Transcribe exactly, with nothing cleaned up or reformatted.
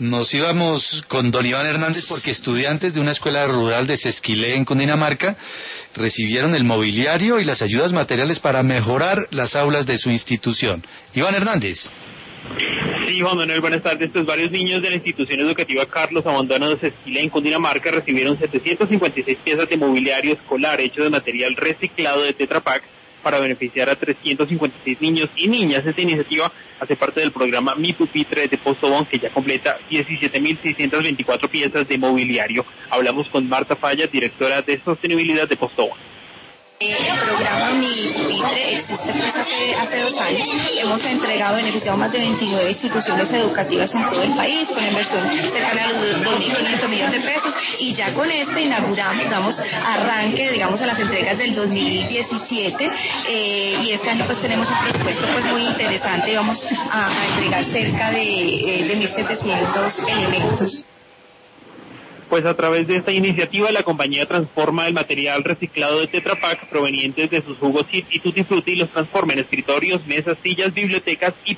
nos íbamos con don Iván Hernández porque estudiantes de una escuela rural de Sesquilé en Cundinamarca recibieron el mobiliario y las ayudas materiales para mejorar las aulas de su institución. Iván Hernández. Sí, Juan Manuel, buenas tardes. Pues varios niños de la institución educativa Carlos Abandona de Sesquilé en Cundinamarca recibieron setecientas cincuenta y seis piezas de mobiliario escolar hecho de material reciclado de Tetra Pak para beneficiar a trescientos cincuenta y seis niños y niñas. Esta iniciativa hace parte del programa Mi Pupitre de Postobón, que ya completa diecisiete mil seiscientas veinticuatro piezas de mobiliario. Hablamos con Marta Falla, directora de Sostenibilidad de Postobón. El programa Mi Pupitre existe pues hace, hace dos años. Hemos entregado, beneficiado más de veintinueve instituciones educativas en todo el país, con inversión cercana a los dos mil quinientos millones de pesos, y ya con este inauguramos, damos arranque, digamos, a las entregas del dos mil diecisiete, eh, y este año pues tenemos un presupuesto pues muy interesante y vamos a, a entregar cerca de, eh, de mil setecientos elementos. Pues a través de esta iniciativa la compañía transforma el material reciclado de Tetra Pak provenientes de sus jugos y Tutti Frutti y los transforma en escritorios, mesas, sillas, bibliotecas y